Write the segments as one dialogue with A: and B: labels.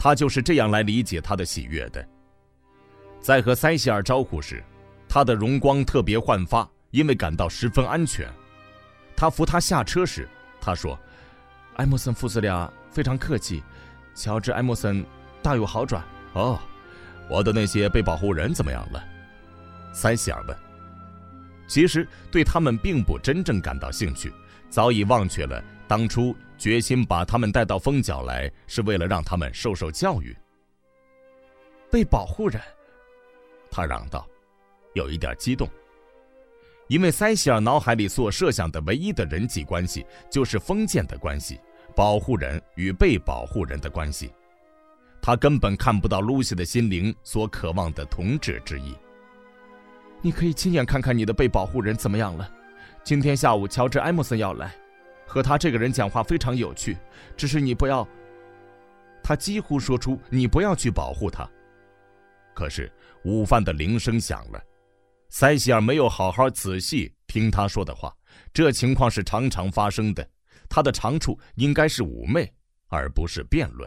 A: 他就是这样来理解他的喜悦的。在和塞西尔招呼时，他的容光特别焕发，因为感到十分安全。他扶他下车时，他说：埃默森父子俩非常客气，乔治·埃默森大有好转。哦，我的那些被保护人怎么样了？塞西尔问。其实对他们并不真正感到兴趣，早已忘却了当初决心把他们带到蜂角来是为了让他们受受教育。被保护人，他嚷道，有一点激动，因为塞西尔脑海里所设想的唯一的人际关系就是封建的关系，保护人与被保护人的关系。他根本看不到露西的心灵所渴望的同志之意。你可以亲眼看看你的被保护人怎么样了。今天下午乔治·埃默森要来，和他这个人讲话非常有趣，只是你不要……他几乎说出你不要去保护他。可是午饭的铃声响了，塞西尔没有好好仔细听他说的话，这情况是常常发生的，他的长处应该是妩媚，而不是辩论。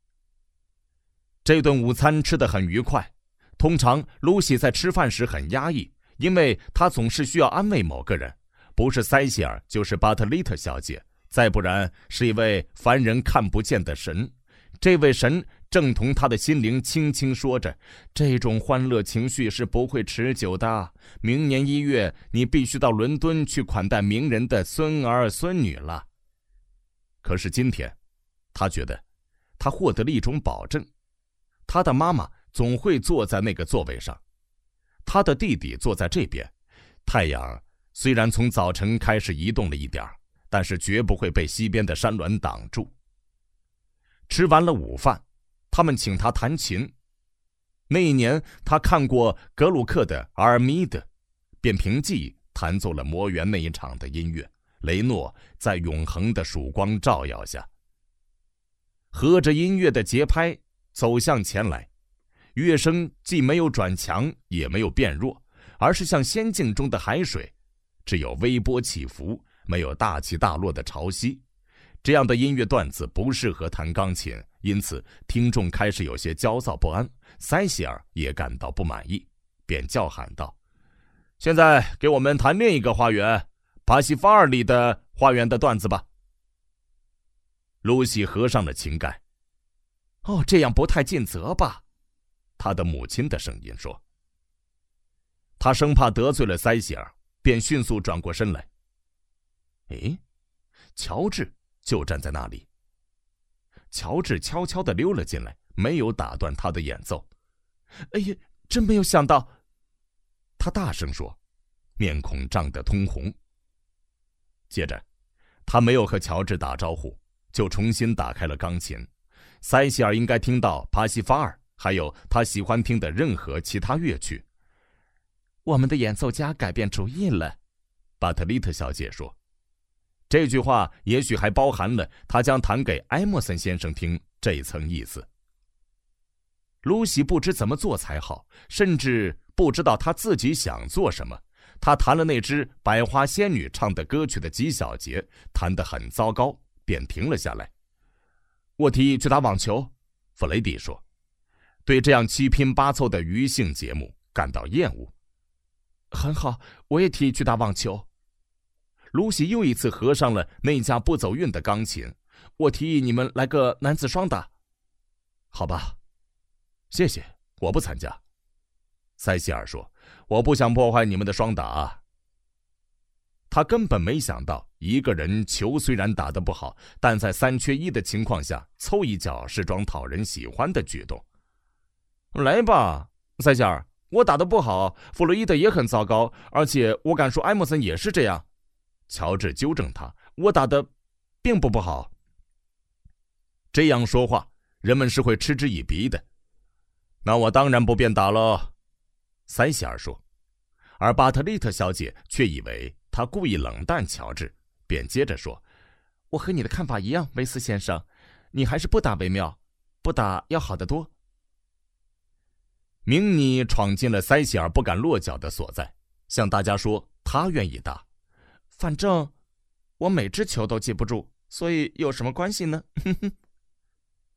A: 这顿午餐吃得很愉快，通常露西在吃饭时很压抑，因为她总是需要安慰某个人，不是塞西尔就是巴特丽特小姐，再不然是一位凡人看不见的神。这位神正同他的心灵轻轻说着，这种欢乐情绪是不会持久的，明年1月你必须到伦敦去款待名人的孙儿孙女了。可是今天他觉得他获得了一种保证，他的妈妈总会坐在那个座位上，他的弟弟坐在这边，太阳虽然从早晨开始移动了一点，但是绝不会被西边的山峦挡住。吃完了午饭，他们请他弹琴。那一年他看过格鲁克的阿尔米德，便凭记弹奏了魔园那一场的音乐。雷诺在永恒的曙光照耀下，合着音乐的节拍走向前来，乐声既没有转强也没有变弱，而是像仙境中的海水，只有微波起伏，没有大起大落的潮汐。这样的音乐段子不适合弹钢琴，因此听众开始有些焦躁不安，塞西尔也感到不满意，便叫喊道：现在给我们弹另一个花园，巴西法尔里的花园的段子吧。露西合上了琴盖。哦，这样不太尽责吧？他的母亲的声音说。他生怕得罪了塞西尔，便迅速转过身来。诶，乔治就站在那里。乔治悄悄地溜了进来，没有打断他的演奏。哎呀，真没有想到！他大声说，面孔涨得通红。接着，他没有和乔治打招呼，就重新打开了钢琴。塞西尔应该听到帕西法尔，还有他喜欢听的任何其他乐曲。我们的演奏家改变主意了，巴特丽特小姐说。这句话也许还包含了他将弹给埃默森先生听这一层意思。露西不知怎么做才好，甚至不知道他自己想做什么。他弹了那支百花仙女唱的歌曲的几小节，弹得很糟糕，便停了下来。我提议去打网球，弗雷迪说，对这样七拼八凑的娱性节目感到厌恶。很好，我也提议去打网球。露西又一次合上了那架不走运的钢琴。我提议你们来个男子双打。好吧，谢谢，我不参加。塞西尔说，我不想破坏你们的双打。他根本没想到，一个人球虽然打得不好，但在3缺1的情况下，凑一脚是桩讨人喜欢的举动。来吧，塞西尔，我打得不好，弗洛伊德也很糟糕，而且我敢说埃默森也是这样。乔治纠正他，我打得并不好。这样说话，人们是会嗤之以鼻的。那我当然不便打了，塞西尔说。而巴特丽特小姐却以为他故意冷淡乔治，便接着说，我和你的看法一样，维斯先生，你还是不打为妙，不打要好得多。明尼闯进了塞西尔不敢落脚的所在，向大家说他愿意打。反正我每支球都记不住，所以有什么关系呢？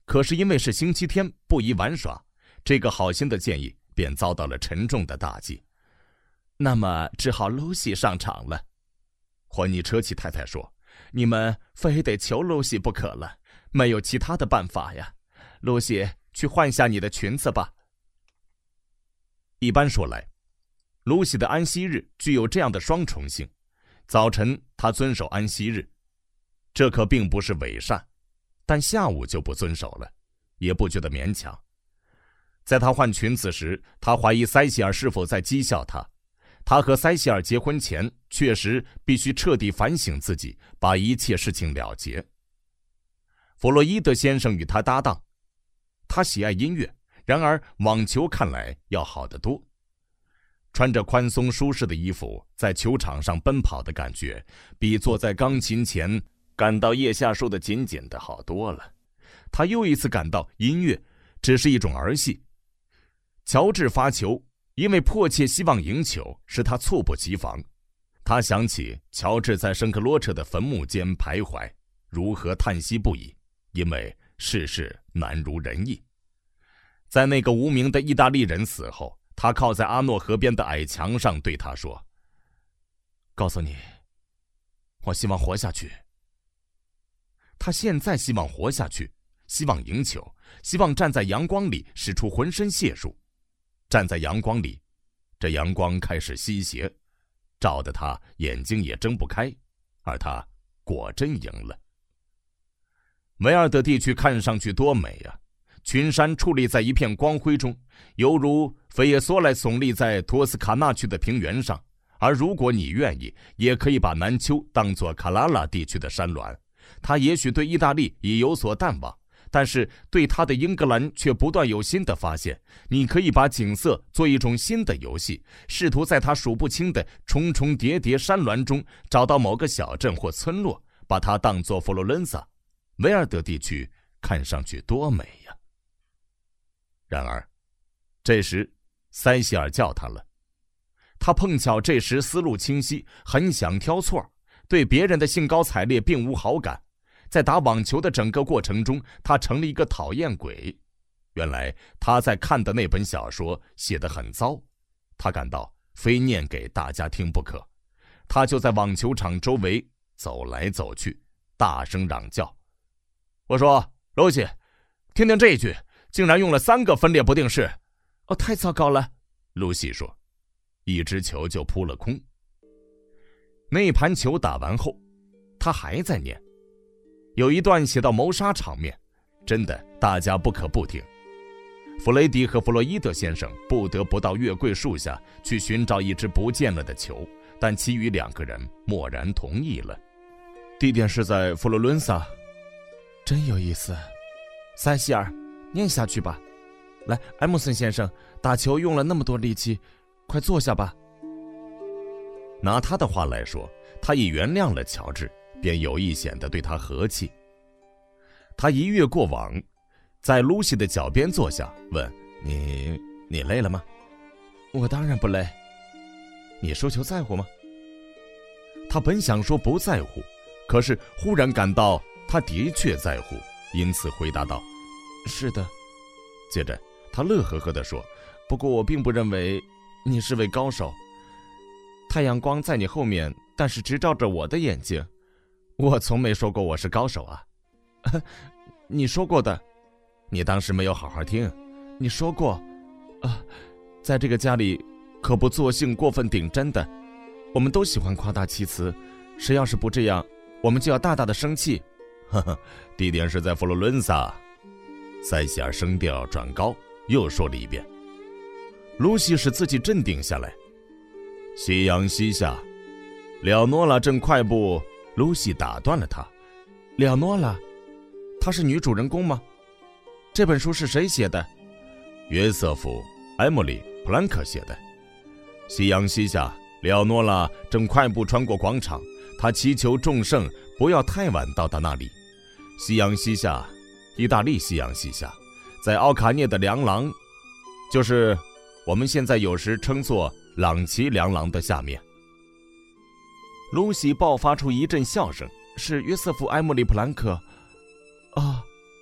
A: 可是因为是星期天，不宜玩耍，这个好心的建议便遭到了沉重的打击。那么只好露西上场了。霍尼车奇太太说，你们非得求露西不可了，没有其他的办法呀。露西，去换下你的裙子吧。一般说来，露西的安息日具有这样的双重性：早晨她遵守安息日，这可并不是伪善，但下午就不遵守了，也不觉得勉强。在她换裙子时，她怀疑塞西尔是否在讥笑她。她和塞西尔结婚前确实必须彻底反省自己，把一切事情了结。弗洛伊德先生与他搭档，他喜爱音乐，然而网球看来要好得多。穿着宽松舒适的衣服在球场上奔跑的感觉，比坐在钢琴前感到腋下束得紧紧的好多了。他又一次感到音乐只是一种儿戏。乔治发球，因为迫切希望赢球，使他猝不及防。他想起乔治在圣克罗彻的坟墓间徘徊，如何叹息不已，因为世事难如人意。在那个无名的意大利人死后，他靠在阿诺河边的矮墙上对他说，告诉你，我希望活下去。他现在希望活下去，希望赢球，希望站在阳光里使出浑身解数。站在阳光里，这阳光开始西斜，照得他眼睛也睁不开，而他果真赢了。维尔德地区看上去多美啊！群山矗立在一片光辉中，犹如菲耶索莱耸立在托斯卡纳区的平原上。而如果你愿意，也可以把南丘当作卡拉拉地区的山峦。他也许对意大利已有所淡忘，但是对他的英格兰却不断有新的发现。你可以把景色做一种新的游戏，试图在他数不清的重重叠叠山峦中找到某个小镇或村落，把它当作佛罗伦萨。维尔德地区看上去多美呀！然而，这时塞西尔叫他了。他碰巧这时思路清晰，很想挑错，对别人的兴高采烈并无好感。在打网球的整个过程中，他成了一个讨厌鬼。原来他在看的那本小说写得很糟，他感到非念给大家听不可。他就在网球场周围走来走去，大声嚷叫。我说，露西，听听这一句，竟然用了3个分裂不定式。哦，太糟糕了，露西说。一只球就扑了空。那盘球打完后，他还在念。有一段写到谋杀场面，真的大家不可不听。弗雷迪和弗洛伊德先生不得不到月桂树下去寻找一只不见了的球，但其余2个人默然同意了。地点是在佛罗伦萨。真有意思。塞西尔，念下去吧。来，埃姆森先生，打球用了那么多力气，快坐下吧。拿他的话来说，他已原谅了乔治，便有意显得对他和气。他一跃过网，在露西的脚边坐下，问：你累了吗？我当然不累。你输球在乎吗？他本想说不在乎，可是忽然感到他的确在乎，因此回答道：是的。接着他乐呵呵地说：不过我并不认为你是位高手。太阳光在你后面，但是直照着我的眼睛。我从没说过我是高手啊。你说过的。你当时没有好好听。你说过在这个家里可不作性过分顶真的。我们都喜欢夸大其词，谁要是不这样，我们就要大大的生气。地点是在佛罗伦萨。塞西尔声调转高，又说了一遍。露西使自己镇定下来。夕阳西下，列诺拉正快步。露西打断了他。列诺拉，她是女主人公吗？这本书是谁写的？约瑟夫·埃莫里·普兰克写的。夕阳西下，列诺拉正快步穿过广场，她祈求众圣不要太晚到达那里。夕阳西下，意大利夕阳西下，在奥卡涅的梁廊，就是我们现在有时称作朗奇梁廊的下面。露西爆发出一阵笑声。是约瑟夫·埃莫里·普兰克。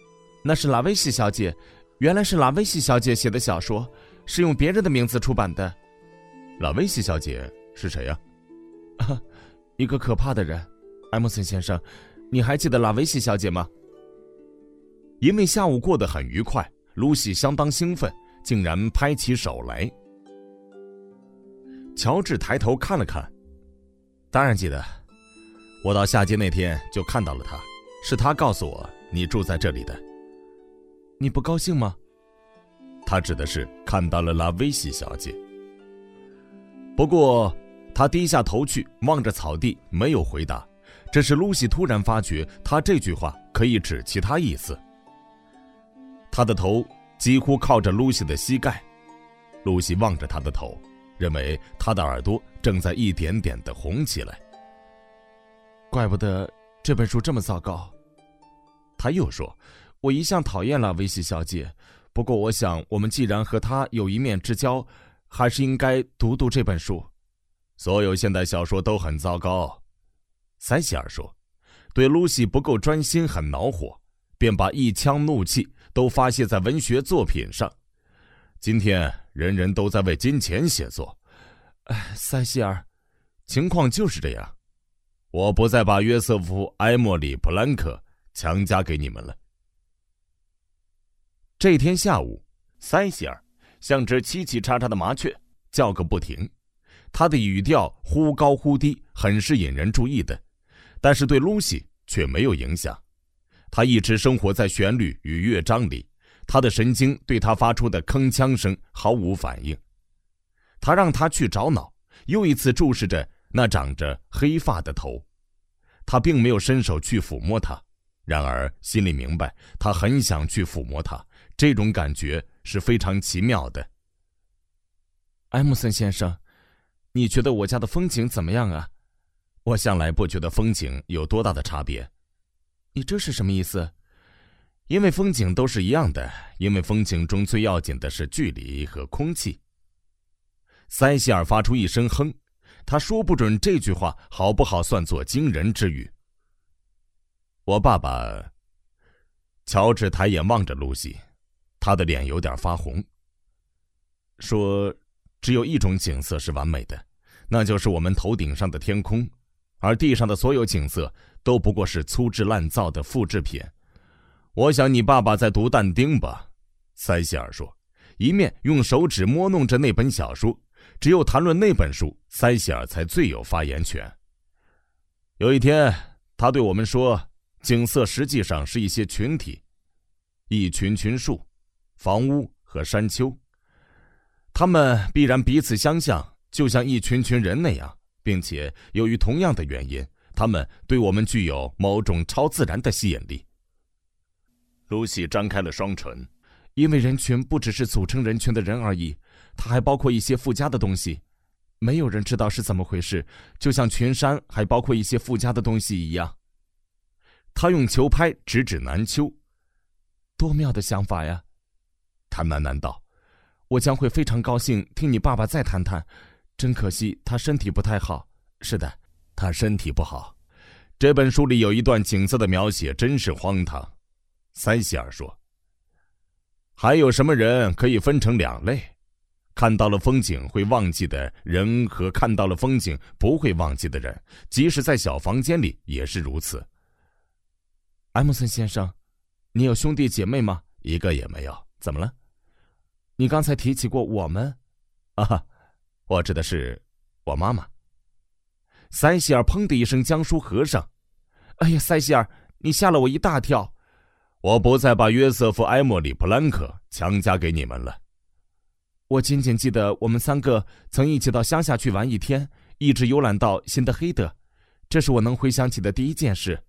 B: 那是拉维西小姐，原来是拉维西小姐写的小说，是用别人的名字出版的。
A: 拉维西小姐是谁呀？
B: 一个可怕的人。埃默森先生，你还记得拉维西小姐吗？
A: 因为下午过得很愉快，露西相当兴奋，竟然拍起手来。乔治抬头看了看，当然记得，我到下街那天就看到了她，是她告诉我你住在这里的。
B: 你不高兴吗？
A: 他指的是看到了拉维西小姐。不过他低下头去望着草地，没有回答。这时露西突然发觉他这句话可以指其他意思。他的头几乎靠着露西的膝盖，露西望着他的头，认为他的耳朵正在一点点地红起来。
B: 怪不得这本书这么糟糕。
A: 他又说，
B: 我一向讨厌拉维西小姐，不过我想我们既然和她有一面之交，还是应该读读这本书。
A: 所有现代小说都很糟糕，塞西尔说，对露西不够专心很恼火，便把一腔怒气都发泄在文学作品上。今天人人都在为金钱写作。
B: 塞西尔，
A: 情况就是这样。我不再把约瑟夫·埃默里·普兰克强加给你们了。这天下午，塞西尔像只叽叽喳喳的麻雀，叫个不停。他的语调忽高忽低，很是引人注意的，但是对露西却没有影响。他一直生活在旋律与乐章里，他的神经对他发出的铿锵声毫无反应。他让他去找脑，又一次注视着那长着黑发的头。他并没有伸手去抚摸它，然而心里明白，他很想去抚摸它，这种感觉是非常奇妙的。
B: 埃默森先生，你觉得我家的风景怎么样啊？
A: 我向来不觉得风景有多大的差别。
B: 你这是什么意思？
A: 因为风景都是一样的，因为风景中最要紧的是距离和空气。塞西尔发出一声哼，他说不准这句话好不好算作惊人之语。我爸爸，乔治抬眼望着露西，他的脸有点发红，说只有一种景色是完美的，那就是我们头顶上的天空，而地上的所有景色都不过是粗制滥造的复制品。我想你爸爸在读但丁吧，塞西尔说，一面用手指摸弄着那本小书。只有谈论那本书，塞西尔才最有发言权。有一天，他对我们说，景色实际上是一些群体，一群群树、房屋和山丘，他们必然彼此相像，就像一群群人那样，并且由于同样的原因，他们对我们具有某种超自然的吸引力。露西张开了双唇，
B: 因为人群不只是组成人群的人而已，它还包括一些附加的东西，没有人知道是怎么回事，就像群山还包括一些附加的东西一样。
A: 他用球拍指指南丘。
B: 多妙的想法呀！
A: 他喃喃道，
B: 我将会非常高兴听你爸爸再谈谈，真可惜他身体不太好。
A: 是的，他身体不好。这本书里有一段景色的描写真是荒唐。塞西尔说，还有什么人可以分成两类？看到了风景会忘记的人和看到了风景不会忘记的人，即使在小房间里也是如此。
B: 埃默森先生，你有兄弟姐妹吗？
A: 一个也没有。怎么了？
B: 你刚才提起过我们。
A: 我指的是我妈妈。塞西尔砰的一声将书合上。
B: 哎呀，塞西尔，你吓了我一大跳。
A: 我不再把约瑟夫·埃默里·普兰克强加给你们了。
B: 我仅仅记得我们三个曾一起到乡下去玩一天，一直游览到辛德黑德，这是我能回想起的第一件事。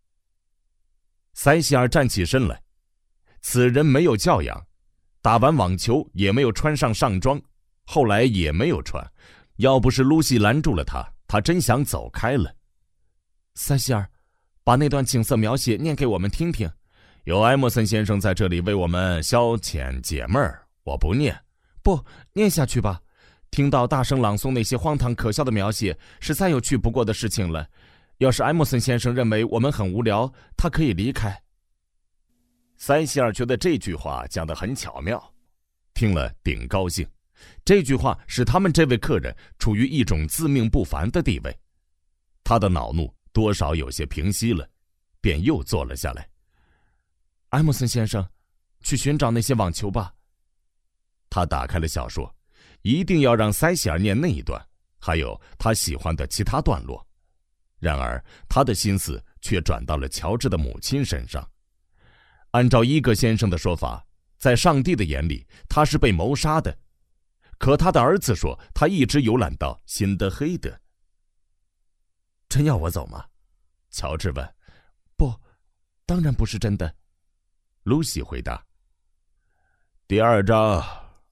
A: 塞西尔站起身来，此人没有教养，打完网球也没有穿上上装，后来也没有穿，要不是露西拦住了他，他真想走开了。
B: 塞西尔，把那段景色描写念给我们听听。
A: 有埃默森先生在这里为我们消遣解闷儿，我不念。
B: 不，念下去吧。听到大声朗诵那些荒唐可笑的描写是再有趣不过的事情了。要是埃默森先生认为我们很无聊，他可以离开。
A: 塞西尔觉得这句话讲得很巧妙，听了顶高兴。这句话使他们这位客人处于一种自命不凡的地位，他的恼怒多少有些平息了，便又坐了下来。
B: 埃默森先生，去寻找那些网球吧。
A: 他打开了小说，一定要让塞西尔念那一段，还有他喜欢的其他段落。然而他的心思却转到了乔治的母亲身上。按照伊格先生的说法，在上帝的眼里他是被谋杀的，可他的儿子说他一直游览到辛德黑德。
B: 真要我走吗？乔治问。不，当然不是真的。
A: 露西回答。第二章，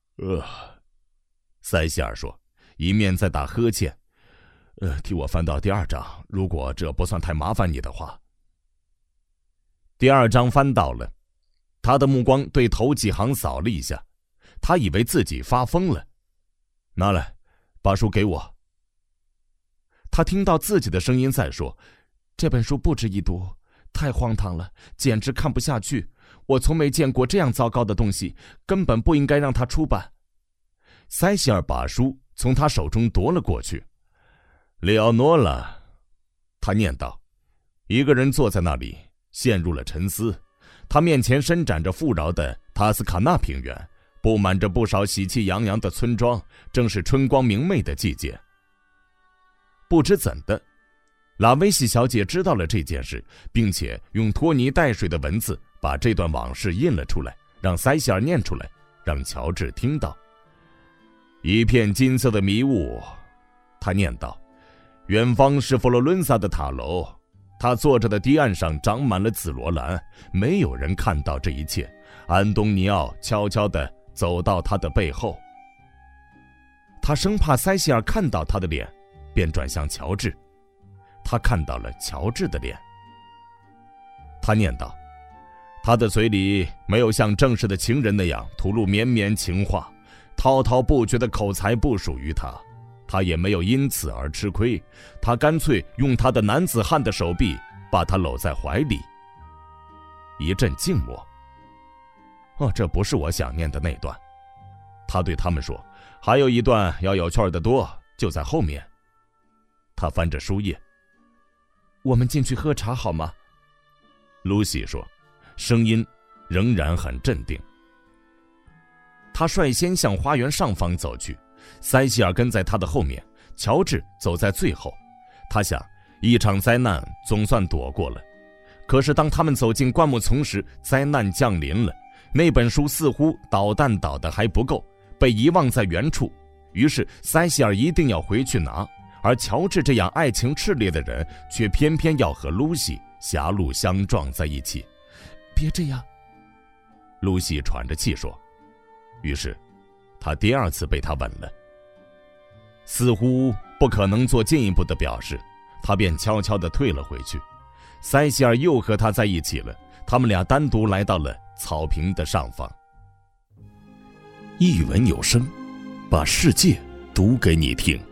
A: 塞西尔说，一面在打呵欠。替我翻到第二章，如果这不算太麻烦你的话。第二章翻到了，他的目光对头几行扫了一下，他以为自己发疯了。拿来，把书给我。他听到自己的声音在说，
B: 这本书不值一读，太荒唐了，简直看不下去。我从没见过这样糟糕的东西，根本不应该让它出版。
A: 塞西尔把书从他手中夺了过去。里奥诺拉，他念道。一个人坐在那里，陷入了沉思。他面前伸展着富饶的塔斯卡纳平原，布满着不少喜气洋洋的村庄，正是春光明媚的季节。不知怎的，拉维西小姐知道了这件事，并且用拖泥带水的文字把这段往事印了出来，让塞西尔念出来，让乔治听到。一片金色的迷雾，他念道。远方是佛罗伦萨的塔楼，他坐着的堤岸上长满了紫罗兰，没有人看到这一切。安东尼奥悄悄地走到他的背后，他生怕塞西尔看到他的脸，便转向乔治。他看到了乔治的脸。他念道，他的嘴里没有像正式的情人那样吐露绵绵情话，滔滔不绝的口才不属于他。他也没有因此而吃亏，他干脆用他的男子汉的手臂把他搂在怀里。一阵静默。这不是我想念的那段。他对他们说，还有一段要有趣的多，就在后面。他翻着书页。
B: 我们进去喝茶好吗？
A: 露西说，声音仍然很镇定。他率先向花园上方走去，塞西尔跟在他的后面，乔治走在最后。他想，一场灾难总算躲过了。可是当他们走进灌木丛时，灾难降临了。那本书似乎捣蛋捣得还不够，被遗忘在原处。于是塞西尔一定要回去拿，而乔治这样爱情炽烈的人，却偏偏要和露西狭路相撞在一起。
B: 别这样，
A: 露西喘着气说。于是他第二次被他吻了。似乎不可能做进一步的表示，他便悄悄地退了回去。塞西尔又和他在一起了，他们俩单独来到了草坪的上方。一文有声，把世界读给你听。